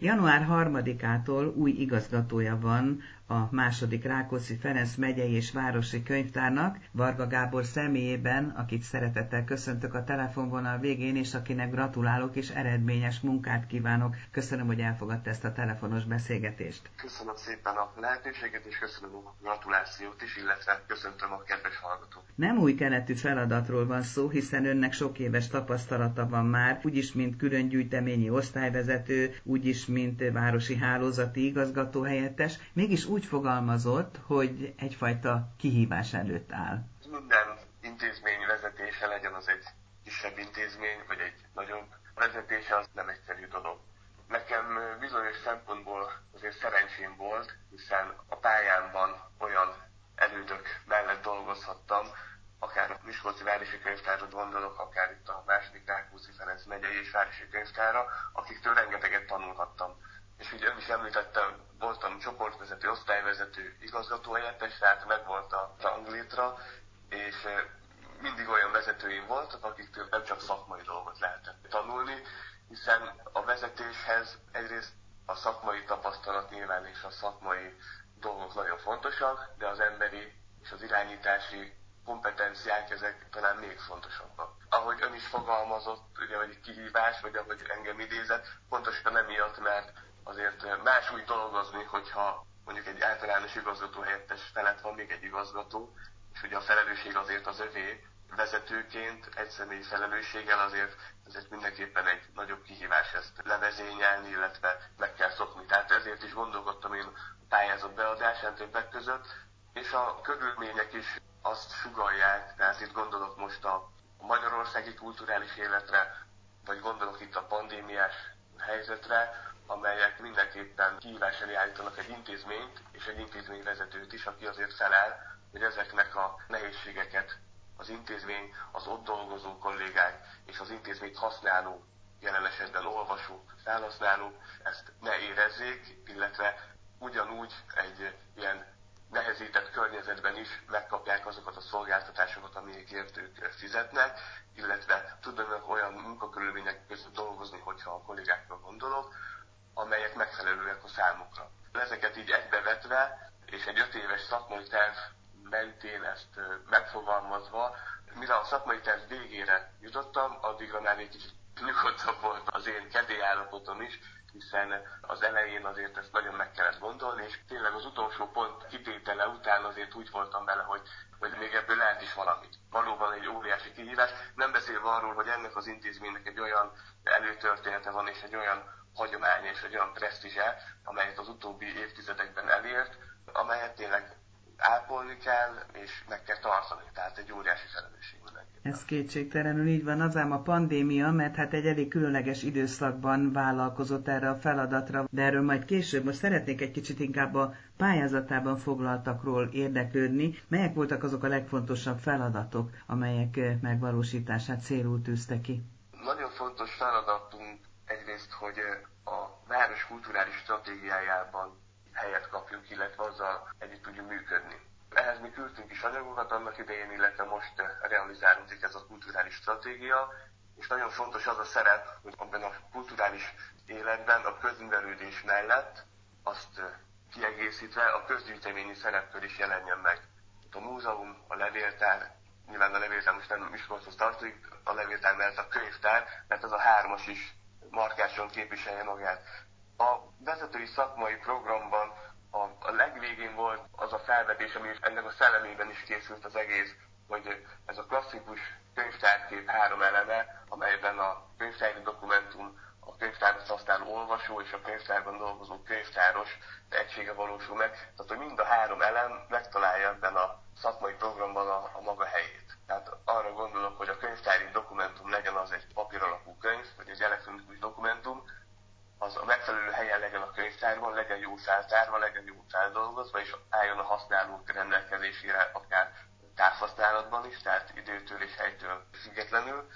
Január 3-ától új igazgatója van a második Rákóczi Ferenc megyei és városi könyvtárnak, Varga Gábor személyében, akit szeretettel köszöntök a telefonvonal végén, és akinek gratulálok és eredményes munkát kívánok. Köszönöm, hogy elfogadta ezt a telefonos beszélgetést. Köszönöm szépen a lehetőséget, és köszönöm a gratulációt is, illetve köszöntöm a kedves hallgatót. Nem új keletű feladatról van szó, hiszen önnek sok éves tapasztalata van már, úgyis, mint külön gyűjteményi osztályvezető, úgyis, mint városi hálózati igazgatóhelyettes, mégis úgy fogalmazott, hogy egyfajta kihívás előtt áll. Minden intézmény vezetése, legyen az egy kisebb intézmény, vagy egy nagyobb vezetése, az nem egyszerű dolog. Nekem bizonyos szempontból azért szerencsém volt, hiszen a pályámban olyan elődök mellett dolgozhattam, akár a Miskolci Városi Könyvtárra gondolok, akár itt a második Rákóczi Ferenc megyei és városi könyvtárra, akiktől rengeteget tanulhattam. És ugye ön is említette, voltam csoportvezető, osztályvezető, igazgatóhelyettes, tehát megvolt a ranglétra, és mindig olyan vezetőim voltak, akiktől nem csak szakmai dolgot lehetett tanulni, hiszen a vezetéshez egyrészt a szakmai tapasztalat nyilván és a szakmai dolgok nagyon fontosak, de az emberi és az irányítási kompetenciák ezek talán még fontosabbak. Ahogy ön is fogalmazott, ugye, hogy kihívás, vagy ahogy engem idézett, pontosan emiatt, mert azért más úgy dolgozni, hogyha mondjuk egy általános igazgató helyettes felett van még egy igazgató, és ugye a felelősség azért az övé, vezetőként egy személyi felelősséggel azért mindenképpen egy nagyobb kihívás ezt levezényelni, illetve meg kell szokni. Tehát ezért is gondolkodtam én a pályázat beadásán többek között, és a körülmények is azt sugallják, tehát itt gondolok most a magyarországi kulturális életre, vagy gondolok itt a pandémiás helyzetre, amelyek mindenképpen kihívás elé állítanak egy intézményt, és egy intézményvezetőt is, aki azért felel, hogy ezeknek a nehézségeket az intézmény, az ott dolgozó kollégák és az intézményt használó, jelen esetben olvasók, felhasználók ezt ne érezzék, illetve ugyanúgy egy ilyen nehezített környezetben is megkapják azokat a szolgáltatásokat, amelyekért ők fizetnek, illetve tudnak olyan munkakörülmények között dolgozni, hogyha a kollégákra gondolok, amelyek megfelelőek a számukra. Ezeket így egybevetve, és egy 5 éves szakmai terv mentén ezt megfogalmazva, mire a szakmai terv végére jutottam, addigra már egy kicsit nyugodtabb volt az én kedélyállapotom is, hiszen az elején azért ezt nagyon meg kellett gondolni, és tényleg az utolsó pont kitétele után azért úgy voltam vele, hogy még ebből lehet is valami. Valóban egy óriási kihívás, nem beszélve arról, hogy ennek az intézménynek egy olyan előtörténete van, és egy olyan hagyománya és egy olyan presztízse, amelyet az utóbbi évtizedekben elért, amelyet tényleg ápolni kell, és meg kell tartani. Tehát egy óriási felelősség mindenképpen. Ez kétségtelenül így van, az ám a pandémia, mert hát egy elég különleges időszakban vállalkozott erre a feladatra, de erről majd később. Most szeretnék egy kicsit inkább a pályázatában foglaltakról érdeklődni. Melyek voltak azok a legfontosabb feladatok, amelyek megvalósítását célul tűzte ki? Nagyon fontos feladatunk egyrészt, hogy a város kulturális stratégiájában helyet kapjunk, illetve azzal együtt tudjunk működni. Ehhez mi küldtünk is anyagokat annak idején, illetve most realizálódik ez a kulturális stratégia, és nagyon fontos az a szerep, hogy abban a kulturális életben a közművelődés mellett azt kiegészítve a közgyűjteményi szerepkör is jelenjen meg. A múzeum, a levéltár, nyilván a levéltár most nem Miskolchoz tartozik, a levéltár mellett a könyvtár, mert ez a hármas is markásan képviselje magát. A vezetői szakmai programban a legvégén volt az a felvetés, ami ennek a szellemében is készült az egész, hogy ez a klasszikus könyvtárkép 3 eleme, amelyben a könyvtári dokumentum, a könyvtárat használó olvasó és a könyvtárban dolgozó könyvtáros egysége valósul meg. Tehát, hogy mind a 3 elem megtalálja ebben a szakmai programban a maga helyét. Tehát arra gondolok, hogy a könyvtári dokumentum legyen az egy papíralapú könyv, vagy egy elektronikus dokumentum, az a megfelelő helyen legyen a könyvtárban, legyen jó feltárva, legyen jó feldolgozva, és álljon a használók rendelkezésére akár távhasználatban is, tehát időtől és helytől függetlenül.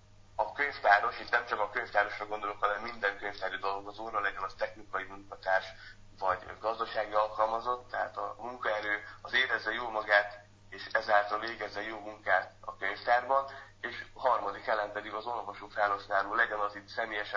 A könyvtáros, itt nem csak a könyvtárosra gondolok, hanem minden könyvtári dolgozóra, legyen az technikai munkatárs vagy gazdasági alkalmazott, tehát a munkaerő az érezze jól magát, és ezáltal végezze jó munkát a könyvtárban, és a harmadik elem pedig az olvasó felhasználó, legyen az itt személyesen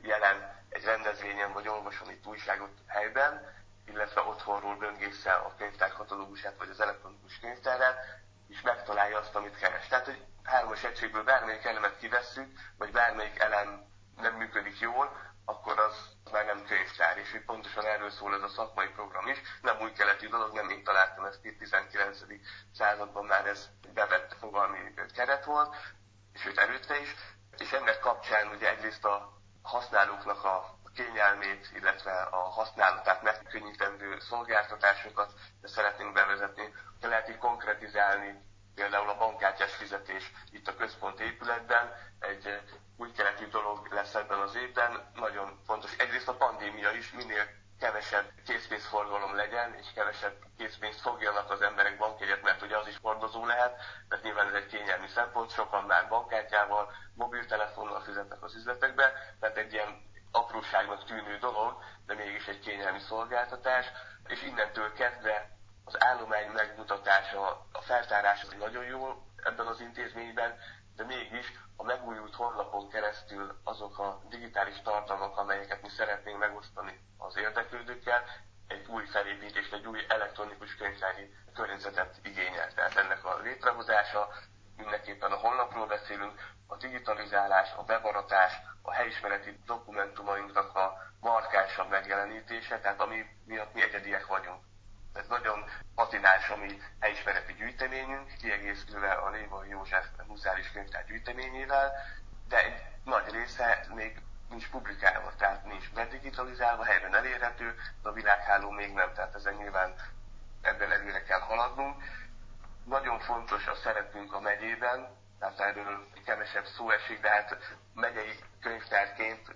jelen egy rendezvényen, vagy olvasson itt újságot helyben, illetve otthonról böngésszel a könyvtár katalógusát, vagy az elektronikus könyvtárát, és megtalálja azt, amit keres. Tehát, hogy 3-as egységből bármelyik elemet kivesszük, vagy bármelyik elem nem működik jól, akkor az már nem könyvtár, és hogy pontosan erről szól ez a szakmai program is. Nem új keletű dolog, nem én találtam ezt itt 19. században már ez bevett fogalmi keret volt, sőt előtte is, és ennek kapcsán ugye egyrészt a használóknak a kényelmét, illetve a használatát megkönnyítendő szolgáltatásokat szeretnénk bevezetni. Lehet így konkretizálni például a bankkártyás fizetés itt a központi épületben, egy új keletű dolog lesz ebben az évben. Nagyon fontos. Egyrészt a pandémia is, minél kevesebb készpénzforgalom legyen, és kevesebb készpénzt fogjanak az emberek bankjegyet, mert ugye az is hordozó lehet, tehát nyilván ez egy kényelmi szempont, sokan már bankkártyával, mobiltelefonnal fizetnek az üzletekbe, tehát egy ilyen apróságnak tűnő dolog, de mégis egy kényelmi szolgáltatás, és innentől kezdve az állomány megmutatása, a feltárás nagyon jó ebben az intézményben, de mégis a megújult honlapon keresztül azok a digitális tartalmak, amelyeket mi szeretnénk megosztani az érdeklődőkkel, egy új felépítést, egy új elektronikus könyvtári környezetet igényel. Tehát ennek a létrehozása, mindenképpen a honlapról beszélünk, a digitalizálás, a bevaratás, a helyismereti dokumentumainknak a markánsabb megjelenítése, tehát ami miatt mi egyediek vagyunk. Ez nagyon patináns a mi helyismereti gyűjteményünk, kiegészülve a Lévai József Muzeális Könyvtár gyűjteményével, de egy nagy része még nincs publikálva, tehát nincs bedigitalizálva, helyben elérhető, de a világháló még nem, tehát ezen nyilván ebben előre kell haladnunk. Nagyon fontos a szerepünk a megyében, tehát erről kevesebb szó esik, de hát megyei könyvtárként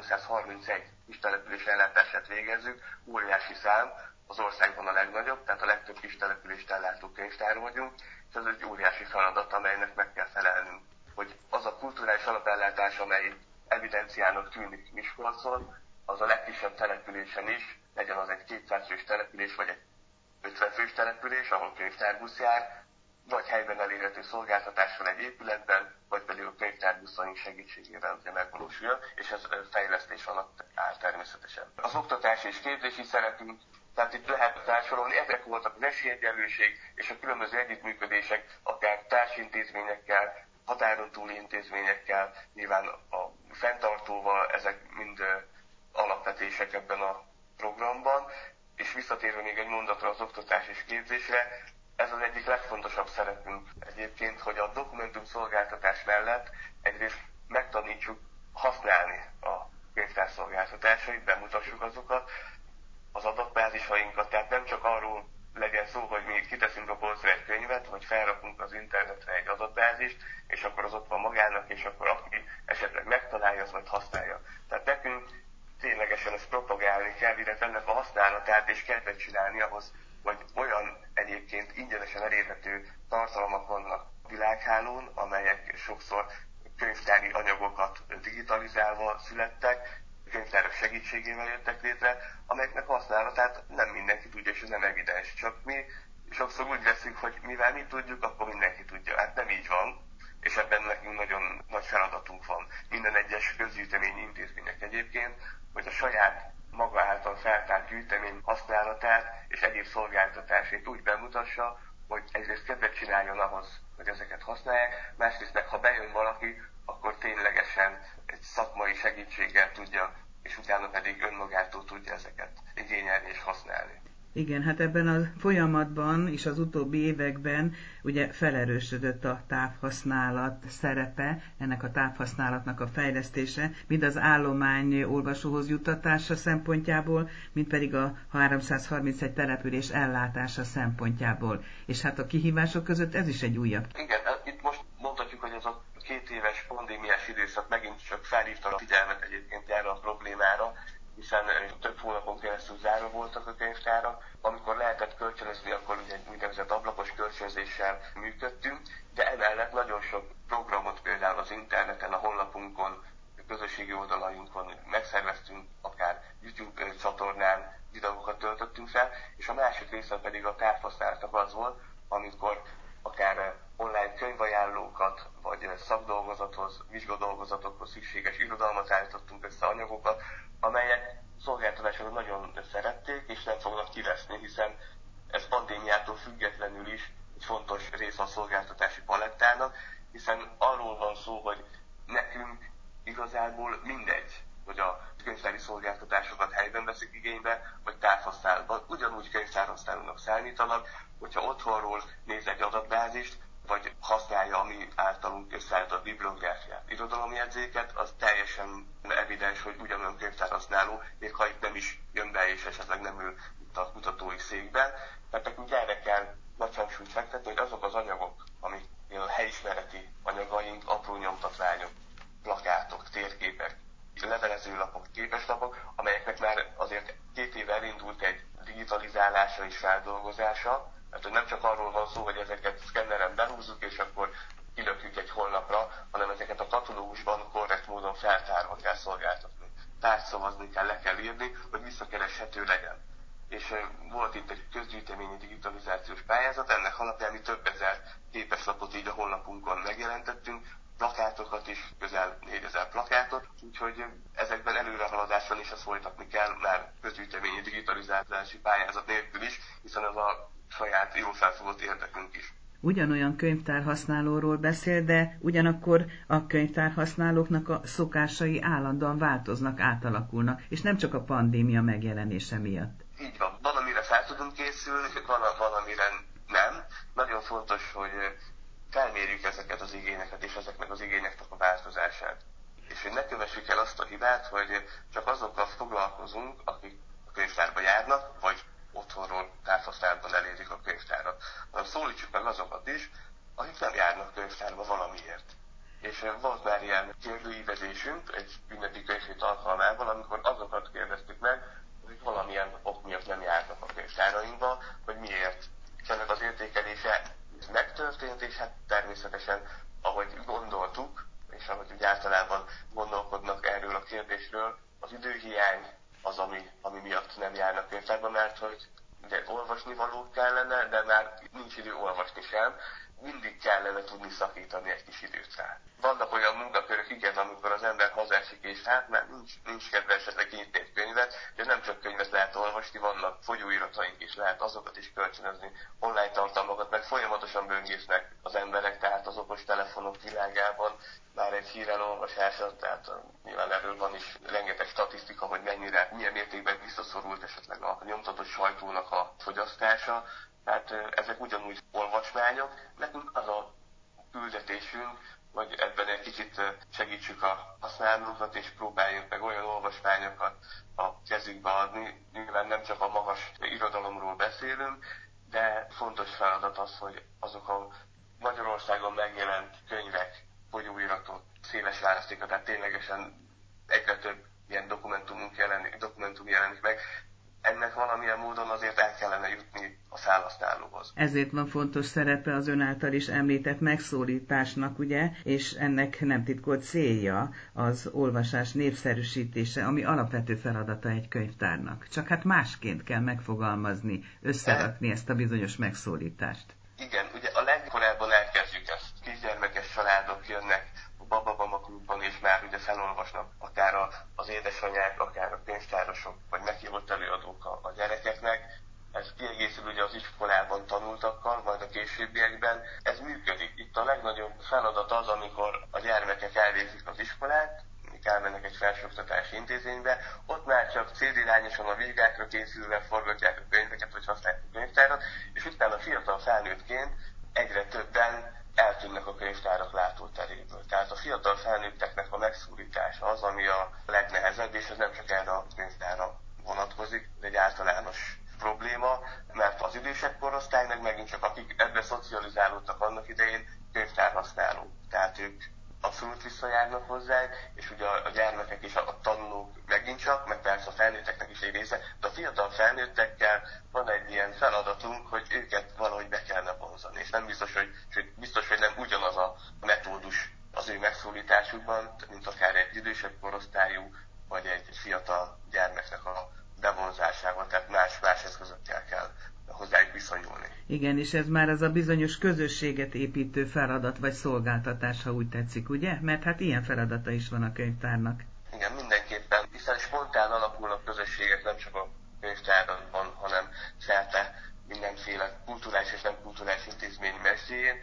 331 kistelepülés ellátását végezzük, óriási szám, az országban a legnagyobb, tehát a legtöbb kistelepülést ellátó könyvtár vagyunk, és ez egy óriási feladat, amelynek meg kell felelnünk. Hogy az a kulturális alapellátás, amely evidenciának tűnik Miskolcon, az a legkisebb településen is, legyen az egy 200 fős település, vagy egy 50 fős település, ahol könyvtárbusz jár, vagy helyben elérhető szolgáltatással egy épületben, vagy pedig a könyvtárbuszaink segítségével ugye megvalósuljon, és ez fejlesztés alatt áll természetesen. Az oktatási és képzési szerepünk, tehát itt lehet felsorolni, ezek voltak az esélyegyenlőség és a különböző együttműködések, akár társintézményekkel, határon túli intézményekkel, nyilván a fenntartóval, ezek mind alapvetések ebben a programban, és visszatérve még egy mondatra az oktatás és képzésre, ez az egyik legfontosabb szerepünk egyébként, hogy a dokumentumszolgáltatás mellett egyrészt megtanítsuk használni a könyvtárszolgáltatásait, bemutassuk azokat, az adatbázisainkat, tehát nem csak arról legyen szó, hogy mi kiteszünk a polcra egy könyvet, vagy felrakunk az internetre egy adatbázist, és akkor az ott van magának, és akkor aki esetleg megtalálja, az majd használja. Tehát nekünk ténylegesen ezt propagálni kell, illetve ennek a használatát és kedvet csinálni ahhoz, hogy olyan egyébként ingyenesen elérhető tartalmak vannak a világhálón, amelyek sokszor könyvtári anyagokat digitalizálva születtek, könyvtárak segítségével jöttek létre, amelyeknek használatát nem mindenki tudja, és ez nem evidens. Csak mi sokszor úgy veszünk, hogy mivel mi tudjuk, akkor mindenki tudja. Hát nem így van, és ebben nekünk nagyon nagy feladatunk van. Minden egyes közgyűjteményi intézmények egyébként, hogy a saját maga által feltárt gyűjtemény használatát és egyéb szolgáltatásait úgy bemutassa, hogy egyrészt kedvet csináljon ahhoz, hogy ezeket használják, másrészt meg ha bejön valaki, akkor ténylegesen egy szakmai segítséggel tudja, és utána pedig önmagától tudja ezeket igényelni és használni. Igen, hát ebben a folyamatban és az utóbbi években ugye felerősödött a távhasználat szerepe, ennek a távhasználatnak a fejlesztése, mind az állomány olvasóhoz juttatása szempontjából, mind pedig a 331 település ellátása szempontjából. És hát a kihívások között ez is egy újabb. Igen, itt most mondhatjuk, hogy ez a 2 éves pandémiás időszak megint csak felhívta a figyelmet egyébként erre a problémára, hiszen több hónapon keresztül zárva voltak a könyvtárak. Amikor lehetett kölcsönözni, akkor ugye egy úgynevezett ablakos kölcsönzéssel működtünk, de emellett nagyon sok programot például az interneten, a honlapunkon, a közösségi oldalainkon megszerveztünk, akár YouTube csatornán videókat töltöttünk fel, és a másik része pedig a távhasználatnak az volt, amikor akár online könyvajánlókat, vagy szakdolgozathoz, vizsgadolgozatokhoz szükséges irodalmat állítottunk össze, anyagokat, amelyek szolgáltatásokat nagyon szerették, és nem fognak kiveszni, hiszen ez pandémiától függetlenül is egy fontos része a szolgáltatási palettának, hiszen arról van szó, hogy nekünk igazából mindegy, hogy a könyvtári szolgáltatásokat helyben veszik igénybe, vagy távhasználatban. Ugyanúgy könyvtárhasználónak számítanak, hogyha otthonról néz egy adatbázist, vagy használja a mi általunk összeállított bibliográfiát, irodalomjegyzéket, az teljesen evidens, hogy ugyanolyan könyvtárhasználó, még ha itt nem is jön be, és esetleg nem ül itt a kutatói székben. Tehát nekünk erre kell nagy hangsúlyt fektetni, hogy azok az anyagok, amik a helyismereti anyagaink, apró nyomtatványok, plakátok, térképek, levelezőlapok, képeslapok, amelyeknek már azért 2 éve elindult egy digitalizálása és feldolgozása. Tehát nem csak arról van szó, hogy ezeket szkenneren behúzzuk, és akkor kilökjük egy honlapra, hanem ezeket a katalógusban korrekt módon feltárva kell szolgáltatni. Tárgyszavazni kell, le kell írni, hogy visszakereshető legyen. És volt itt egy közgyűjteményi digitalizációs pályázat, ennek alapján mi több ezer képeslapot így a honlapunkon megjelentettünk, plakátokat is, közel 4000 plakátot, úgyhogy ezekben előrehaladáson is ezt folytatni kell, már közgyűjteményi digitalizálási pályázat nélkül is, hiszen ez a saját jól felfogott érdekünk is. Ugyanolyan könyvtárhasználóról beszél, de ugyanakkor a könyvtárhasználóknak a szokásai állandóan változnak, átalakulnak, és nem csak a pandémia megjelenése miatt. Így van. Van, amire fel tudunk készülni, van, amire nem. Nagyon fontos, hogy felmérjük ezeket az igényeket és ezeknek az igényeknek a változását. És hogy ne kövessük el azt a hibát, hogy csak azokkal foglalkozunk, akik a könyvtárba járnak, vagy otthonról távhasználatban elérik a könyvtárat. Hanem szólítsuk meg azokat is, akik nem járnak könyvtárba valamiért. És volt már ilyen kérdőívezésünk egy ünnepi könyvhét alkalmával, amikor azokat kérdeztük meg, hogy valamilyen ok miatt nem járnak a könyvtárainkba, hogy miért. És ennek az értékelése megtörtént, és hát természetesen, ahogy gondoltuk, és ahogy úgy általában gondolkodnak erről a kérdésről, az időhiány az, ami miatt nem járnak könyvtárba, mert hogy ugye olvasni való kellene, de már nincs idő olvasni sem, mindig kellene tudni szakítani egy kis időt rá. Vannak olyan munkakörök, igen, amikor az ember hazaesik, és hát már nincs kedve esetleg kinyitni egy könyvet, de nem csak könyvet lehet olvasni, vannak folyóirataink is, lehet azokat is kölcsönözni, online tartalmakat, meg folyamatosan böngésznek az emberek, tehát az okostelefonok világában már egy hírelolvasása, tehát nyilván erről van is rengeteg statisztika, hogy milyen mértékben visszaszorult esetleg a nyomtatott sajtónak a fogyasztása. Tehát ezek ugyanúgy olvasmányok. Nekünk az a küldetésünk, hogy ebben egy kicsit segítsük a használókat, és próbáljuk meg olyan olvasmányokat a kezükbe adni. Nyilván nem csak a magas irodalomról beszélünk, de fontos feladat az, hogy azok a Magyarországon megjelent könyvek, folyóiratok, széles választéka, tehát ténylegesen egyre több ilyen dokumentum jelenik meg, ennek valamilyen módon azért el kellene jutni a felhasználóhoz. Ezért van fontos szerepe az ön által is említett megszólításnak, ugye, és ennek nem titkolt célja az olvasás népszerűsítése, ami alapvető feladata egy könyvtárnak. Csak hát másként kell megfogalmazni, összerakni ezt a bizonyos megszólítást. Igen, ugye a legkorábban elkezdjük ezt. Kisgyermekes családok jönnek a Bababama klubban, és már ugye felolvasnak akár az édesanyák, akár a könyvtárosok, vagy meghívott előadók a gyerekeknek. Ez kiegészül ugye az iskolában tanultakkal, majd a későbbiekben. Ez működik. Itt a legnagyobb feladat az, amikor a gyermekek elvégzik az iskolát, elmennek egy felsőoktatási intézménybe, ott már csak célirányosan a vizsgákra készülve forgatják a könyveket, vagy használják a könyvtárat, és utána fiatal felnőttként egyre többen eltűnnek a könyvtárak látóteréből. Tehát a fiatal felnőtteknek a megszólítása az, ami a legnehezebb, és ez nem csak erre a könyvtárra vonatkozik, de egy általános probléma, mert az idősebb korosztály, meg megint csak akik ebben szocializálódtak annak idején, könyvtárhasználók. Tehát ők abszolút visszajárnak hozzá, és ugye a gyermekek és a tanulók megint csak, meg persze a felnőtteknek is egy része, de a fiatal felnőttekkel van egy ilyen feladatunk, hogy őket valahogy be kellene vonzani, és nem biztos, hogy nem ugyanaz a metódus az ő megszólításukban, mint akár egy idősebb korosztályú, vagy egy fiatal gyermeknek a bevonzásával, tehát más eszközökkel kell hozzájuk viszonyulni. Igen, és ez már az a bizonyos közösséget építő feladat vagy szolgáltatás, ha úgy tetszik, ugye? Mert hát ilyen feladata is van a könyvtárnak. Igen, mindenképpen, hiszen spontán alakulnak közösségek nem csak a könyvtárakban, hanem szerte mindenféle kulturális és nem kulturális intézmény mesdjén,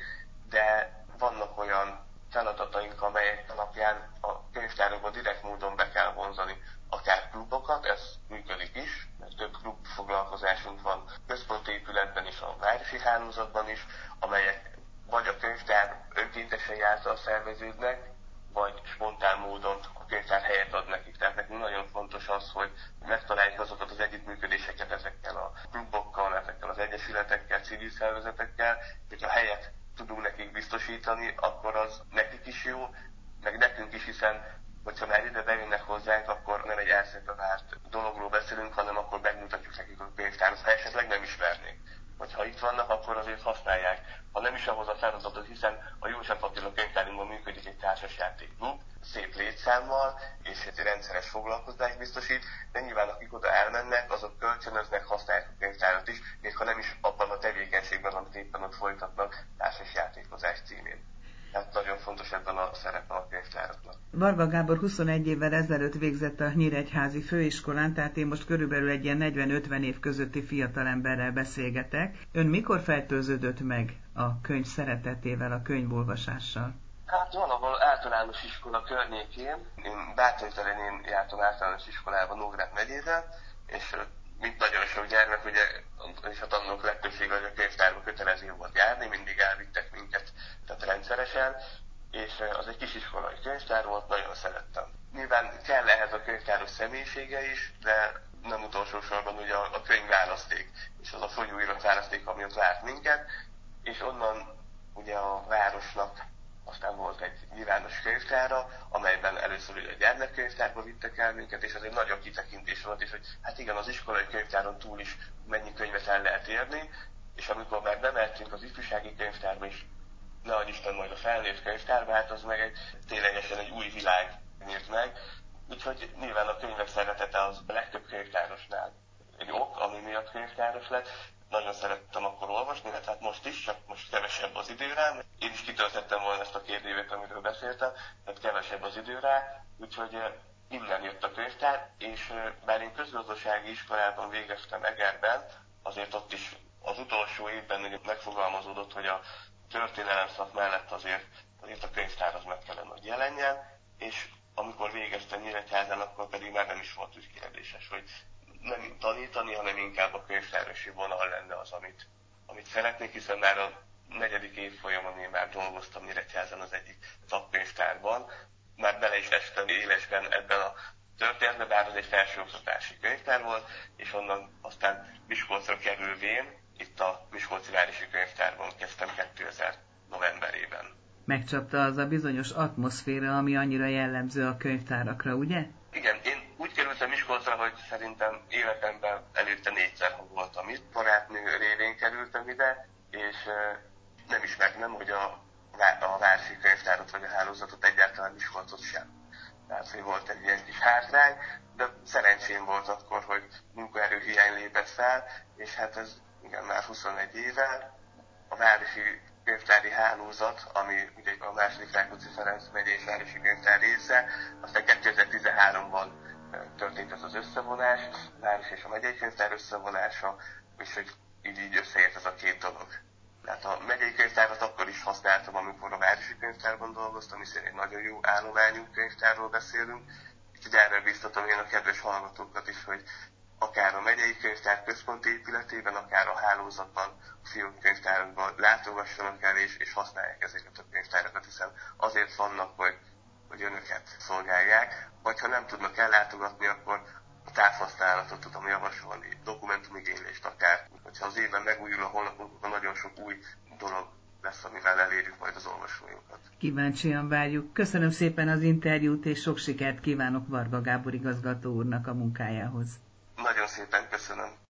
de vannak olyan feladataink, amelyek alapján a könyvtárokba direkt módon be kell vonzani akár klubokat, ez működik is, mert több klub foglalkozásunk van központi épületben és a városi hálózatban is, amelyek vagy a könyvtár önkéntesei által szerveződnek, vagy spontán módon a könyvtár helyet ad nekik. Tehát nekünk nagyon fontos az, hogy megtaláljuk azokat az együttműködéseket ezekkel a klubokkal, ezekkel az egyesületekkel, civil szervezetekkel, hogyha helyet tudunk nekik biztosítani, akkor az nekik is jó, meg nekünk is, hiszen hogyha már ide bejönnek hozzánk, akkor nem egy elszépre várt dologról beszélünk, hanem akkor megmutatjuk nekik a könyvtárat, ha esetleg nem ismernék. Hogyha itt vannak, akkor azért használják. Ha nem is ahhoz a feladatot, hiszen a József Attila könyvtárunkban működik egy társasjátékklub, szép létszámmal, és egy rendszeres foglalkozást biztosít, de nyilván akik oda elmennek, azok kölcsönöznek, használják a könyvtárat is, még ha nem is abban a tevékenységben, amit éppen ott folytatnak társasjátékozás címén. Tehát nagyon fontos ebben a szerepe a könyvtáraknak. Varga Gábor 21 évvel ezelőtt végzett a Nyíregyházi főiskolán, tehát én most körülbelül egy ilyen 40-50 év közötti fiatalemberrel beszélgetek. Ön mikor fertőződött meg a könyv szeretetével, a könyvolvasással? Hát valahol általános iskola környékén. Én Bátortelen jártam általános iskolában Nógrád megyében, és mint nagyon sok gyermek, ugye, és a tanulók legtöbbsége, hogy a könyvtárba kötelező volt járni, mindig elvittek minket, tehát rendszeresen, és az egy kisiskolai könyvtár volt, nagyon szerettem. Nyilván kell ehhez a könyvtáros személyisége is, de nem utolsó sorban ugye a könyvválaszték, és az a folyóirat választék, ami ott várt minket, és onnan ugye a városnak aztán volt egy nyilvános könyvtára, amelyben először ugye a gyermekkönyvtárba vittek el minket, és az egy nagyobb kitekintés volt, és hogy hát igen, az iskolai könyvtáron túl is mennyi könyvet el lehet érni, és amikor már bemertünk az ifjúsági könyvtárba, és ne adj Isten majd a felnőtt könyvtárba, hát az meg ténylegesen egy új világ nyílt meg. Úgyhogy nyilván a könyvek szeretete az a legtöbb könyvtárosnál egy ok, ami miatt könyvtáros lett. Nagyon szerettem akkor olvasni, de hát most is, csak most kevesebb az idő rá. Én is kitöltettem volna ezt a 2 évet, amiről beszéltem, tehát kevesebb az idő rá, úgyhogy innen jött a könyvtár, és bár én közgazdasági iskolában végeztem Egerben, azért ott is az utolsó évben ugye megfogalmazódott, hogy a történelem szak mellett azért a könyvtár az meg kellene, hogy jelenjen, és amikor végeztem Nyíregyházán, akkor pedig már nem is volt úgy kérdéses, hogy nem tanítani, hanem inkább a könyvtárosi vonal lenne az, amit szeretnék, hiszen már a 4. évfolyamon én már dolgoztam Nyíregyházán az egyik szakkönyvtárban, már bele is estem élesben ebben a történetben, bár az egy felsőoktatási könyvtár volt, és onnan aztán Miskolcra kerülvén, itt a Miskolci Városi Könyvtárban kezdtem 2000 novemberében. Megcsapta az a bizonyos atmoszféra, ami annyira jellemző a könyvtárakra, ugye? Igen, én úgy kerültem Miskolcra, hogy szerintem életemben előtte 4-szer voltam itt. Barátnő révén kerültem ide, és nem ismertem, hogy a városi könyvtárat vagy a hálózatot egyáltalán Miskolcot sem. Tehát, hogy volt egy ilyen kis hátrány, de szerencsém volt akkor, hogy munkaerőhiány lépett fel, és hát ez igen, már 21 éve. A városi könyvtári hálózat, ami ugye a második Rákóczi-Ferenc megyei városi könyvtár része, aztán 2013-ban történt ez az összevonás, a város és a megyei könyvtár összevonása, és hogy így összeért ez a 2 dolog. Tehát a megyei könyvtárat akkor is használtam, amikor a városi könyvtárban dolgoztam, hiszen egy nagyon jó állományú könyvtárról beszélünk, úgyhogy erre biztatom én a kedves hallgatókat is, hogy akár a megyei könyvtár központi épületében, akár a hálózatban, a fiókkönyvtárokban látogassanak el és használják ezeket a könyvtárakat, hiszen azért vannak, hogy önöket szolgálják, vagy ha nem tudnak ellátogatni, akkor a távhasználatot tudom javasolni, dokumentumigénylést akár. Hogyha az évben megújul a honlapunk, akkor nagyon sok új dolog lesz, amivel elérjük majd az olvasóinkat. Kíváncsian várjuk. Köszönöm szépen az interjút, és sok sikert kívánok Varga Gábor igazgató úrnak a munkájához. Nagyon szépen köszönöm.